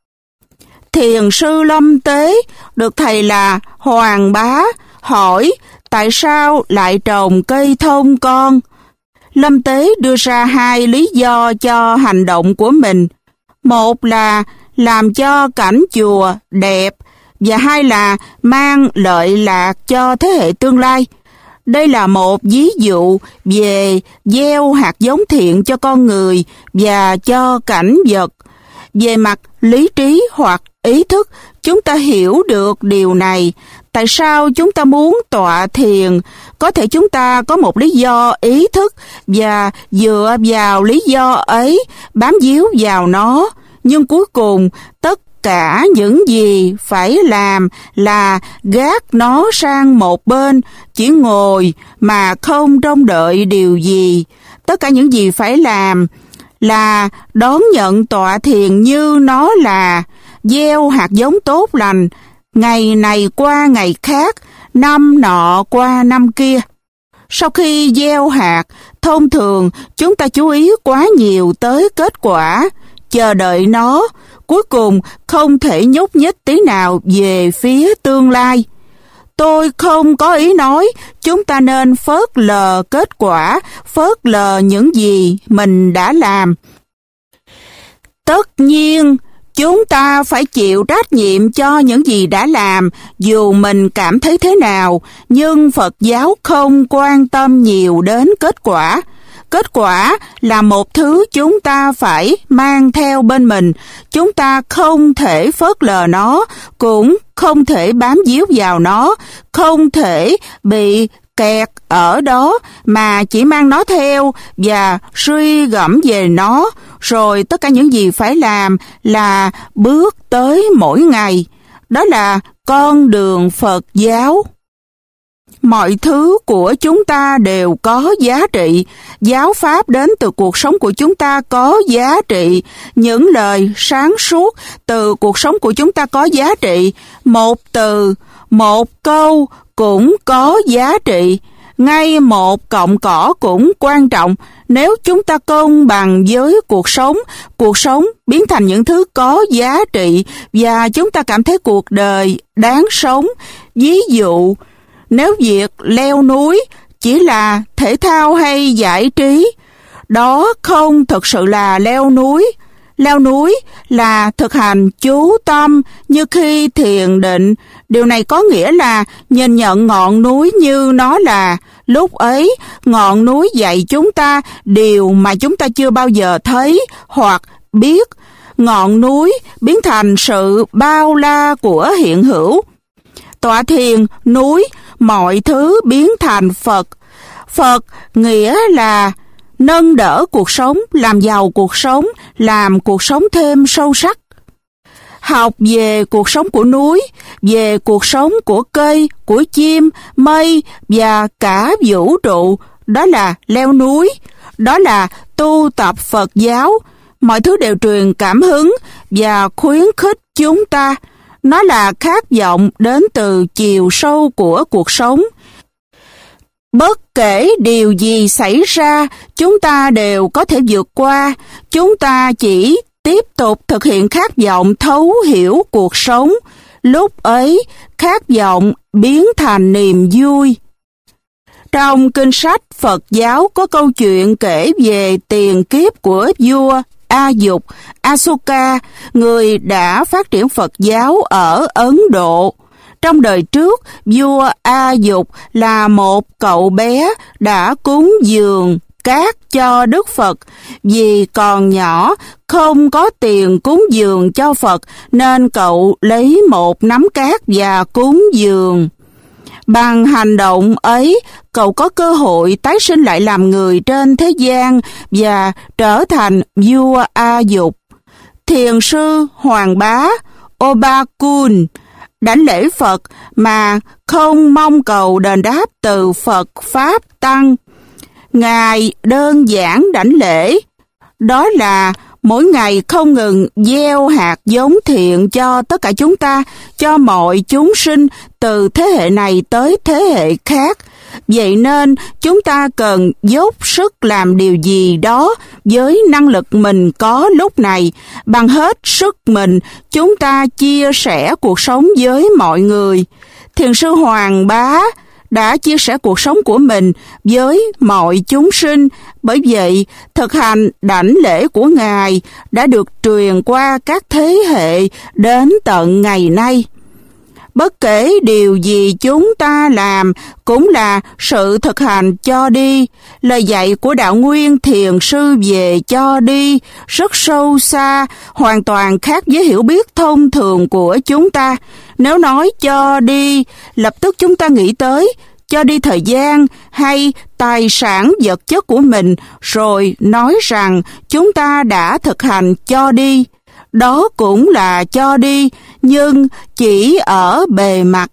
Thiền sư Lâm Tế, được thầy là Hoàng Bá, hỏi tại sao lại trồng cây thông con. Lâm Tế đưa ra hai lý do cho hành động của mình. Một là làm cho cảnh chùa đẹp, và hai là mang lợi lạc cho thế hệ tương lai. Đây là một ví dụ về gieo hạt giống thiện cho con người và cho cảnh vật. Về mặt lý trí hoặc ý thức, chúng ta hiểu được điều này. Tại sao chúng ta muốn tọa thiền? Có thể chúng ta có một lý do ý thức và dựa vào lý do ấy bám víu vào nó. Nhưng cuối cùng, tất cả những gì phải làm là gác nó sang một bên, chỉ ngồi mà không trông đợi điều gì. Tất cả những gì phải làm là đón nhận tọa thiền như nó là, gieo hạt giống tốt lành, ngày này qua ngày khác, năm nọ qua năm kia. Sau khi gieo hạt, thông thường chúng ta chú ý quá nhiều tới kết quả, chờ đợi nó, cuối cùng không thể nhúc nhích tí nào về phía tương lai. Tôi không có ý nói chúng ta nên phớt lờ kết quả, phớt lờ những gì mình đã làm. Tất nhiên, chúng ta phải chịu trách nhiệm cho những gì đã làm, dù mình cảm thấy thế nào, nhưng Phật giáo không quan tâm nhiều đến kết quả. Kết quả là một thứ chúng ta phải mang theo bên mình. Chúng ta không thể phớt lờ nó, cũng không thể bám víu vào nó, không thể bị kẹt ở đó mà chỉ mang nó theo và suy gẫm về nó. Rồi tất cả những gì phải làm là bước tới mỗi ngày. Đó là con đường Phật giáo. Mọi thứ của chúng ta đều có giá trị. Giáo pháp đến từ cuộc sống của chúng ta có giá trị. Những lời sáng suốt từ cuộc sống của chúng ta có giá trị. Một từ, một câu cũng có giá trị. Ngay một cọng cỏ cũng quan trọng. Nếu chúng ta công bằng với cuộc sống, cuộc sống biến thành những thứ có giá trị và chúng ta cảm thấy cuộc đời đáng sống. Ví dụ, nếu việc leo núi chỉ là thể thao hay giải trí, đó không thực sự là leo núi. Leo núi là thực hành chú tâm như khi thiền định. Điều này có nghĩa là nhìn nhận ngọn núi như nó là. Lúc ấy, ngọn núi dạy chúng ta điều mà chúng ta chưa bao giờ thấy hoặc biết. Ngọn núi biến thành sự bao la của hiện hữu. Tọa thiền, núi, mọi thứ biến thành Phật. Phật nghĩa là nâng đỡ cuộc sống, làm giàu cuộc sống, làm cuộc sống thêm sâu sắc. Học về cuộc sống của núi, về cuộc sống của cây, của chim, mây và cả vũ trụ, đó là leo núi, đó là tu tập Phật giáo. Mọi thứ đều truyền cảm hứng và khuyến khích chúng ta. Nó là khát vọng đến từ chiều sâu của cuộc sống. Bất kể điều gì xảy ra, chúng ta đều có thể vượt qua. Chúng ta chỉ tiếp tục thực hiện khát vọng thấu hiểu cuộc sống. Lúc ấy, khát vọng biến thành niềm vui. Trong kinh sách Phật giáo có câu chuyện kể về tiền kiếp của vua A Dục, Asoka, người đã phát triển Phật giáo ở Ấn Độ. Trong đời trước, vua A Dục là một cậu bé đã cúng dường cát cho Đức Phật. Vì còn nhỏ, không có tiền cúng dường cho Phật, nên cậu lấy một nắm cát và cúng dường. Bằng hành động ấy, cậu có cơ hội tái sinh lại làm người trên thế gian và trở thành vua A Dục. Thiền sư Hoàng Bá, Obakun, đảnh lễ Phật mà không mong cầu đền đáp từ Phật Pháp Tăng. Ngài đơn giản đảnh lễ, Đó là mỗi ngày không ngừng gieo hạt giống thiện cho tất cả chúng ta, cho mọi chúng sinh từ thế hệ này tới thế hệ khác. Vậy nên chúng ta cần dốc sức làm điều gì đó với năng lực mình có lúc này. Bằng hết sức mình, chúng ta chia sẻ cuộc sống với mọi người. Thiền sư Hoàng Bá đã chia sẻ cuộc sống của mình với mọi chúng sinh. Bởi vậy, thực hành đảnh lễ của Ngài đã được truyền qua các thế hệ đến tận ngày nay. Bất kể điều gì chúng ta làm cũng là sự thực hành cho đi. Lời dạy của Đạo Nguyên Thiền Sư về cho đi rất sâu xa, hoàn toàn khác với hiểu biết thông thường của chúng ta. Nếu nói cho đi, lập tức chúng ta nghĩ tới cho đi thời gian hay tài sản vật chất của mình, rồi nói rằng chúng ta đã thực hành cho đi. Đó cũng là cho đi, nhưng chỉ ở bề mặt.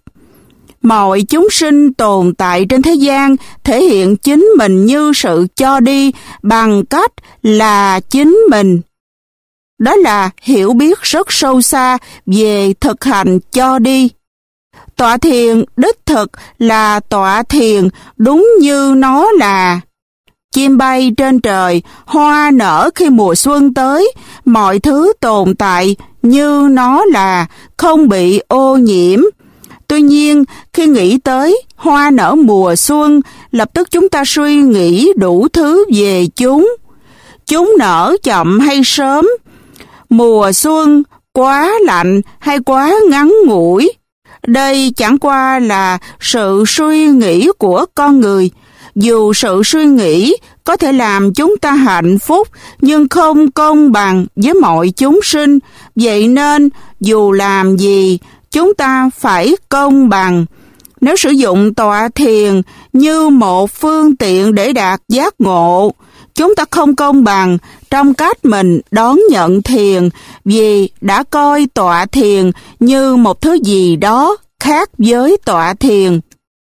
Mọi chúng sinh tồn tại trên thế gian thể hiện chính mình như sự cho đi bằng cách là chính mình. Đó là hiểu biết rất sâu xa về thực hành cho đi. Tọa thiền đích thực là tọa thiền đúng như nó là. Chim bay trên trời, hoa nở khi mùa xuân tới, mọi thứ tồn tại như nó là, không bị ô nhiễm. Tuy nhiên, khi nghĩ tới hoa nở mùa xuân, lập tức chúng ta suy nghĩ đủ thứ về chúng. Chúng nở chậm hay sớm? Mùa xuân quá lạnh hay quá ngắn ngủi? Đây chẳng qua là sự suy nghĩ của con người. Dù sự suy nghĩ có thể làm chúng ta hạnh phúc, nhưng không công bằng với mọi chúng sinh. Vậy nên, dù làm gì, chúng ta phải công bằng. Nếu sử dụng tọa thiền như một phương tiện để đạt giác ngộ, chúng ta không công bằng trong cách mình đón nhận thiền, vì đã coi tọa thiền như một thứ gì đó khác với tọa thiền.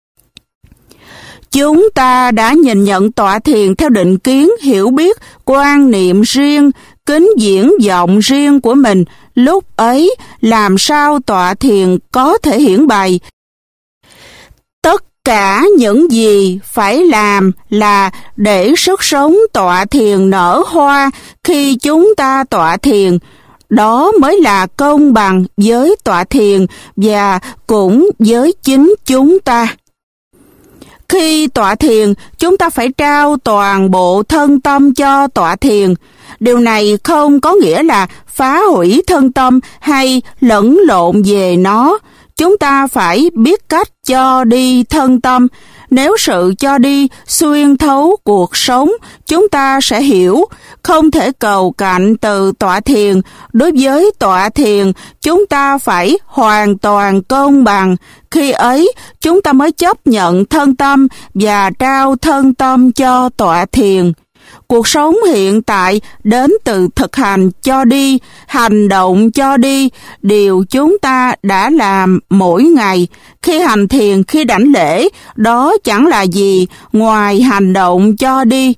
Chúng ta đã nhìn nhận tọa thiền theo định kiến, hiểu biết, quan niệm riêng, kính diễn vọng riêng của mình. Lúc ấy, làm sao tọa thiền có thể hiển bày? Tất cả những gì phải làm là để sức sống tọa thiền nở hoa khi chúng ta tọa thiền. Đó mới là công bằng với tọa thiền và cũng với chính chúng ta. Khi tọa thiền, chúng ta phải trao toàn bộ thân tâm cho tọa thiền. Điều này không có nghĩa là phá hủy thân tâm hay lẫn lộn về nó. Chúng ta phải biết cách cho đi thân tâm. Nếu sự cho đi xuyên thấu cuộc sống, chúng ta sẽ hiểu không thể cầu cạnh từ tọa thiền. Đối với tọa thiền, chúng ta phải hoàn toàn công bằng. Khi ấy, chúng ta mới chấp nhận thân tâm và trao thân tâm cho tọa thiền. Cuộc sống hiện tại đến từ thực hành cho đi, hành động cho đi, điều chúng ta đã làm mỗi ngày. Khi hành thiền, khi đảnh lễ, đó chẳng là gì ngoài hành động cho đi.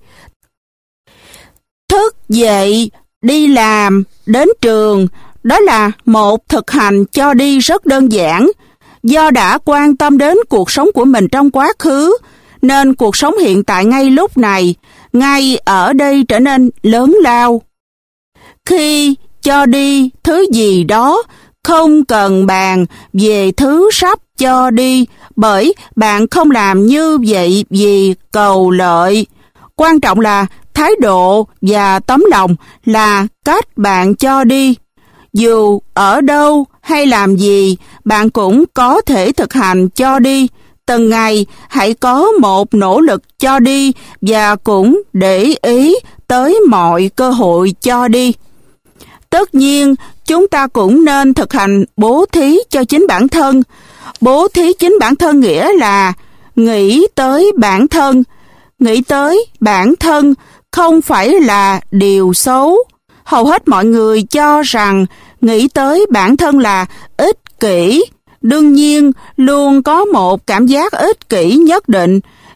Thức dậy, đi làm, đến trường, đó là một thực hành cho đi rất đơn giản. Do đã quan tâm đến cuộc sống của mình trong quá khứ, nên cuộc sống hiện tại ngay lúc này, ngay ở đây trở nên lớn lao. Khi cho đi thứ gì đó, không cần bàn về thứ sắp cho đi, bởi bạn không làm như vậy vì cầu lợi. Quan trọng là thái độ và tấm lòng là cách bạn cho đi. Dù ở đâu hay làm gì, bạn cũng có thể thực hành cho đi. Từng ngày hãy có một nỗ lực cho đi và cũng để ý tới mọi cơ hội cho đi. Tất nhiên, chúng ta cũng nên thực hành bố thí cho chính bản thân. Bố thí chính bản thân nghĩa là nghĩ tới bản thân. Nghĩ tới bản thân không phải là điều xấu. Hầu hết mọi người cho rằng nghĩ tới bản thân là ích kỷ. Đương nhiên, luôn có một cảm giác ích kỷ nhất định,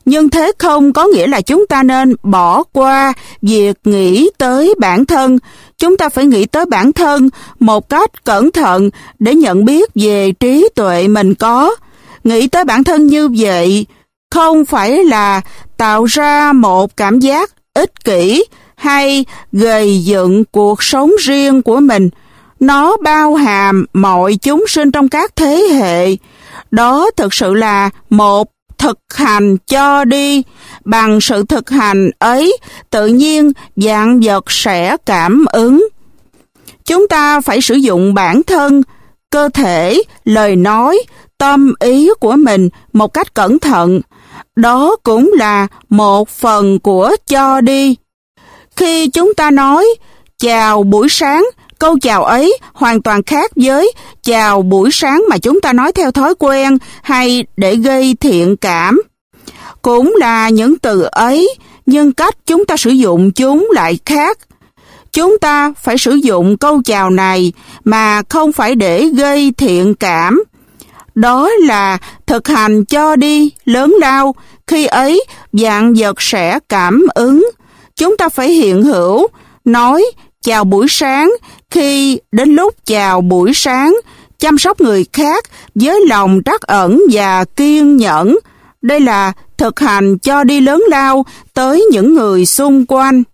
Nhưng thế không có nghĩa là chúng ta nên bỏ qua việc nghĩ tới bản thân. Chúng ta phải nghĩ tới bản thân một cách cẩn thận để nhận biết về trí tuệ mình có. Nghĩ tới bản thân như vậy không phải là tạo ra một cảm giác ích kỷ hay gầy dựng cuộc sống riêng của mình. Nó bao hàm mọi chúng sinh trong các thế hệ. Đó thực sự là một thực hành cho đi. Bằng sự thực hành ấy, tự nhiên vạn vật sẽ cảm ứng. Chúng ta phải sử dụng bản thân, cơ thể, lời nói, tâm ý của mình một cách cẩn thận. Đó cũng là một phần của cho đi. Khi chúng ta nói chào buổi sáng, câu chào ấy hoàn toàn khác với chào buổi sáng mà chúng ta nói theo thói quen hay để gây thiện cảm. Cũng là những từ ấy, nhưng cách chúng ta sử dụng chúng lại khác. Chúng ta phải sử dụng câu chào này mà không phải để gây thiện cảm. Đó là thực hành cho đi lớn lao, khi ấy vạn vật sẽ cảm ứng. Chúng ta phải hiện hữu, nói chào buổi sáng khi đến lúc chào buổi sáng, chăm sóc người khác với lòng trắc ẩn và kiên nhẫn. Đây là thực hành cho đi lớn lao tới những người xung quanh.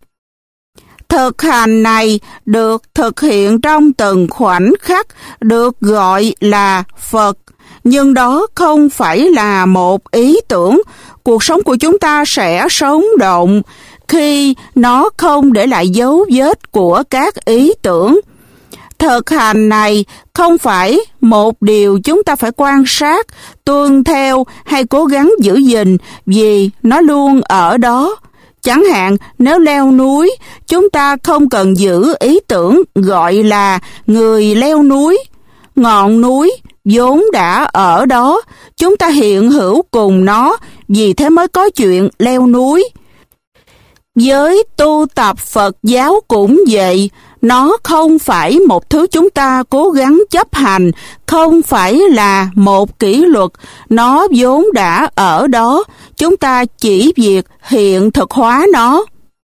Thực hành này được thực hiện trong từng khoảnh khắc, được gọi là Phật. Nhưng đó không phải là một ý tưởng. Cuộc sống của chúng ta sẽ sống động khi nó không để lại dấu vết của các ý tưởng. Thực hành này không phải một điều chúng ta phải quan sát, tuân theo hay cố gắng giữ gìn vì nó luôn ở đó. Chẳng hạn, nếu leo núi, chúng ta không cần giữ ý tưởng gọi là người leo núi. Ngọn núi vốn đã ở đó, chúng ta hiện hữu cùng nó, vì thế mới có chuyện leo núi. Với tu tập Phật giáo cũng vậy, nó không phải một thứ chúng ta cố gắng chấp hành, không phải là một kỷ luật, nó vốn đã ở đó, chúng ta chỉ việc hiện thực hóa nó.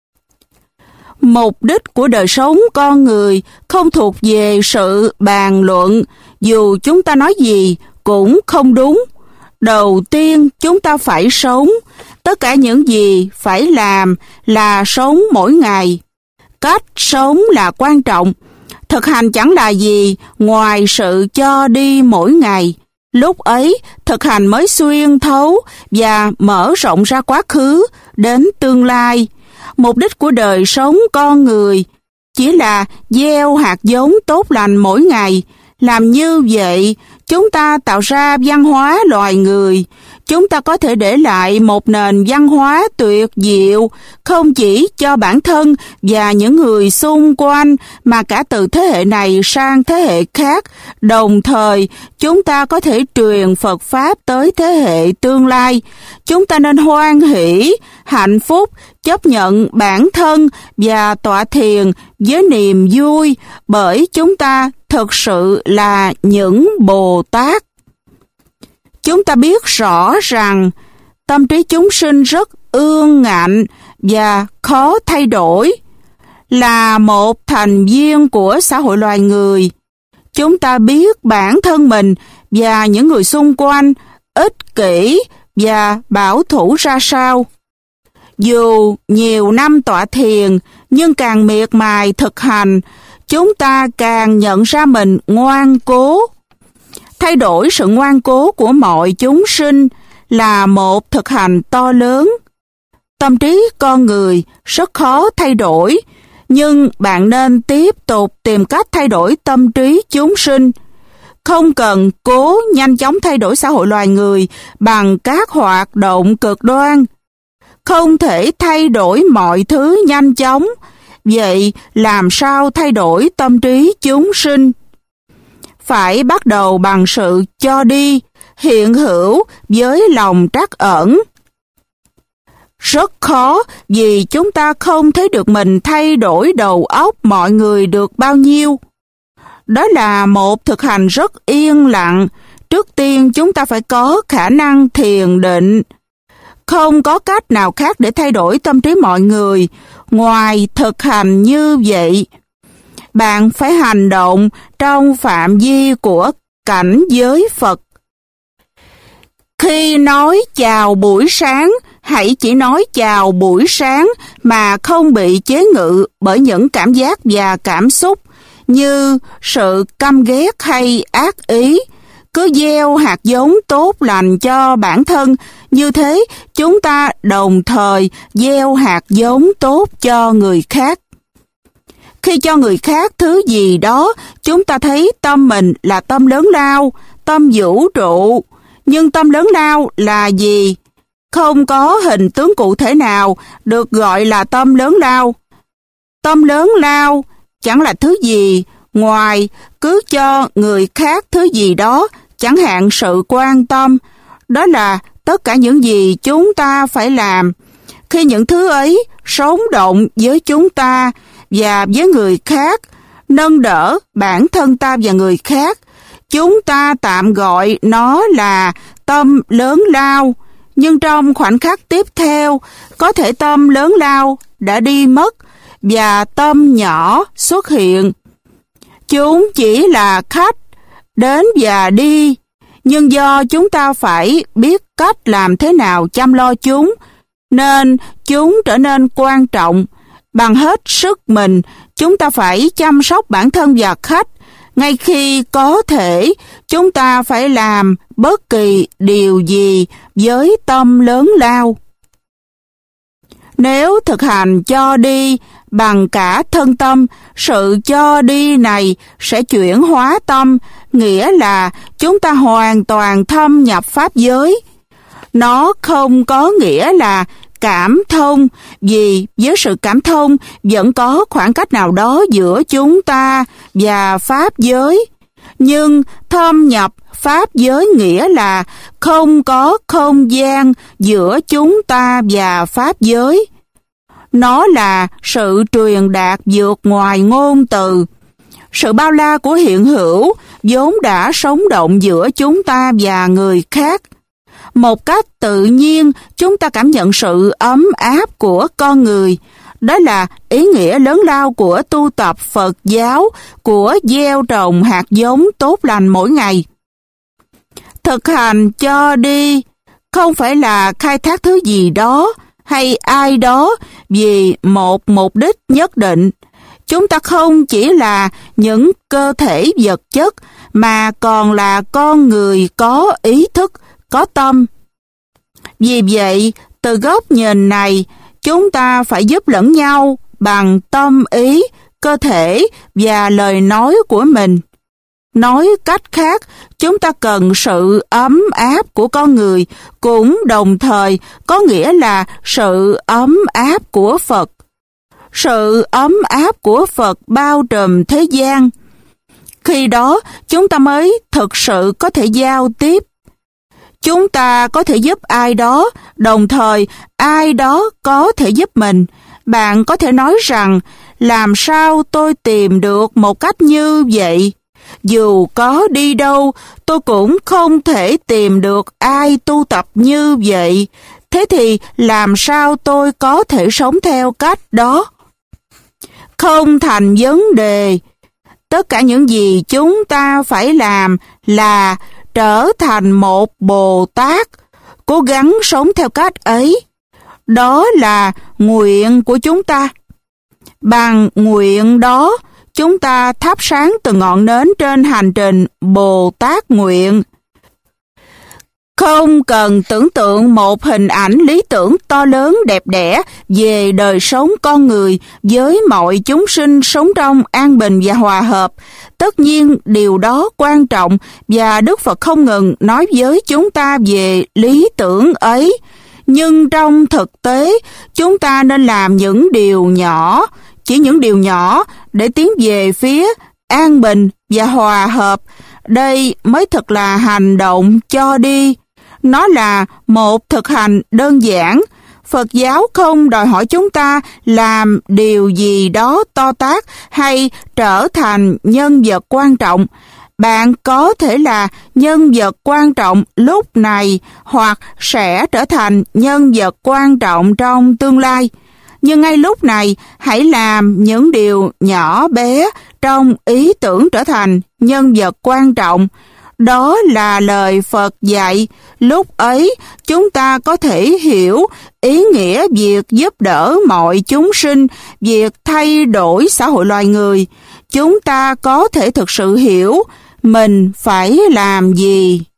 Mục đích của đời sống con người không thuộc về sự bàn luận, dù chúng ta nói gì cũng không đúng. Đầu tiên chúng ta phải sống, tất cả những gì phải làm là sống mỗi ngày. Cách sống là quan trọng. Thực hành chẳng là gì ngoài sự cho đi mỗi ngày. Lúc ấy, thực hành mới xuyên thấu và mở rộng ra quá khứ đến tương lai. Mục đích của đời sống con người chỉ là gieo hạt giống tốt lành mỗi ngày. Làm như vậy, chúng ta tạo ra văn hóa loài người. Chúng ta có thể để lại một nền văn hóa tuyệt diệu, không chỉ cho bản thân và những người xung quanh, mà cả từ thế hệ này sang thế hệ khác. Đồng thời, chúng ta có thể truyền Phật Pháp tới thế hệ tương lai. Chúng ta nên hoan hỷ, hạnh phúc, chấp nhận bản thân và tọa thiền với niềm vui, bởi chúng ta thực sự là những Bồ Tát. Chúng ta biết rõ rằng tâm trí chúng sinh rất ương ngạnh và khó thay đổi. Là một thành viên của xã hội loài người, chúng ta biết bản thân mình và những người xung quanh ích kỷ và bảo thủ ra sao. Dù nhiều năm tọa thiền, nhưng càng miệt mài thực hành, chúng ta càng nhận ra mình ngoan cố. Thay đổi sự ngoan cố của mọi chúng sinh là một thực hành to lớn. Tâm trí con người rất khó thay đổi, nhưng bạn nên tiếp tục tìm cách thay đổi tâm trí chúng sinh. Không cần cố nhanh chóng thay đổi xã hội loài người bằng các hoạt động cực đoan. Không thể thay đổi mọi thứ nhanh chóng, vậy làm sao thay đổi tâm trí chúng sinh? Phải bắt đầu bằng sự cho đi, hiện hữu với lòng trắc ẩn. Rất khó vì chúng ta không thấy được mình thay đổi đầu óc mọi người được bao nhiêu. Đó là một thực hành rất yên lặng. Trước tiên chúng ta phải có khả năng thiền định. Không có cách nào khác để thay đổi tâm trí mọi người ngoài thực hành như vậy. Bạn phải hành động trong phạm vi của cảnh giới Phật. Khi nói chào buổi sáng, hãy chỉ nói chào buổi sáng mà không bị chế ngự bởi những cảm giác và cảm xúc như sự căm ghét hay ác ý. Cứ gieo hạt giống tốt lành cho bản thân, như thế chúng ta đồng thời gieo hạt giống tốt cho người khác. Khi cho người khác thứ gì đó, chúng ta thấy tâm mình là tâm lớn lao, tâm vũ trụ. Nhưng tâm lớn lao là gì? Không có hình tướng cụ thể nào được gọi là tâm lớn lao. Tâm lớn lao chẳng là thứ gì ngoài cứ cho người khác thứ gì đó, chẳng hạn sự quan tâm. Đó là tất cả những gì chúng ta phải làm. Khi những thứ ấy sống động với chúng ta và với người khác, nâng đỡ bản thân ta và người khác, chúng ta tạm gọi nó là tâm lớn lao. Nhưng trong khoảnh khắc tiếp theo, có thể tâm lớn lao đã đi mất và tâm nhỏ xuất hiện. Chúng chỉ là khách đến và đi, nhưng do chúng ta phải biết cách làm thế nào chăm lo chúng, nên chúng trở nên quan trọng. Bằng hết sức mình, chúng ta phải chăm sóc bản thân và khách. Ngay khi có thể, chúng ta phải làm bất kỳ điều gì với tâm lớn lao. Nếu thực hành cho đi bằng cả thân tâm, sự cho đi này sẽ chuyển hóa tâm, nghĩa là chúng ta hoàn toàn thâm nhập pháp giới. Nó không có nghĩa là cảm thông, vì với sự cảm thông vẫn có khoảng cách nào đó giữa chúng ta và pháp giới. Nhưng thâm nhập pháp giới nghĩa là không có không gian giữa chúng ta và pháp giới. Nó là sự truyền đạt vượt ngoài ngôn từ. Sự bao la của hiện hữu vốn đã sống động giữa chúng ta và người khác. Một cách tự nhiên, chúng ta cảm nhận sự ấm áp của con người. Đó là ý nghĩa lớn lao của tu tập Phật giáo, của gieo trồng hạt giống tốt lành mỗi ngày. Thực hành cho đi không phải là khai thác thứ gì đó hay ai đó vì một mục đích nhất định. Chúng ta không chỉ là những cơ thể vật chất mà còn là con người có ý thức, có tâm. Vì vậy, từ góc nhìn này, chúng ta phải giúp lẫn nhau bằng tâm ý, cơ thể và lời nói của mình. Nói cách khác, chúng ta cần sự ấm áp của con người, cũng đồng thời có nghĩa là sự ấm áp của Phật. Sự ấm áp của Phật bao trùm thế gian. Khi đó, chúng ta mới thực sự có thể giao tiếp. Chúng ta có thể giúp ai đó, đồng thời ai đó có thể giúp mình. Bạn có thể nói rằng, làm sao tôi tìm được một cách như vậy? Dù có đi đâu, tôi cũng không thể tìm được ai tu tập như vậy. Thế thì làm sao tôi có thể sống theo cách đó? Không thành vấn đề. Tất cả những gì chúng ta phải làm là trở thành một Bồ Tát, cố gắng sống theo cách ấy. Đó là nguyện của chúng ta. Bằng nguyện đó, chúng ta thắp sáng từng ngọn nến trên hành trình Bồ Tát nguyện. Không cần tưởng tượng một hình ảnh lý tưởng to lớn đẹp đẽ về đời sống con người với mọi chúng sinh sống trong an bình và hòa hợp. Tất nhiên điều đó quan trọng và Đức Phật không ngừng nói với chúng ta về lý tưởng ấy. Nhưng trong thực tế, chúng ta nên làm những điều nhỏ, chỉ những điều nhỏ để tiến về phía an bình và hòa hợp. Đây mới thật là hành động cho đi. Nó là một thực hành đơn giản. Phật giáo không đòi hỏi chúng ta làm điều gì đó to tát hay trở thành nhân vật quan trọng, Bạn có thể là nhân vật quan trọng lúc này hoặc sẽ trở thành nhân vật quan trọng trong tương lai. Nhưng ngay lúc này, hãy làm những điều nhỏ bé trong ý tưởng trở thành nhân vật quan trọng. Đó là lời Phật dạy. Lúc ấy, chúng ta có thể hiểu ý nghĩa việc giúp đỡ mọi chúng sinh, việc thay đổi xã hội loài người. Chúng ta có thể thực sự hiểu mình phải làm gì.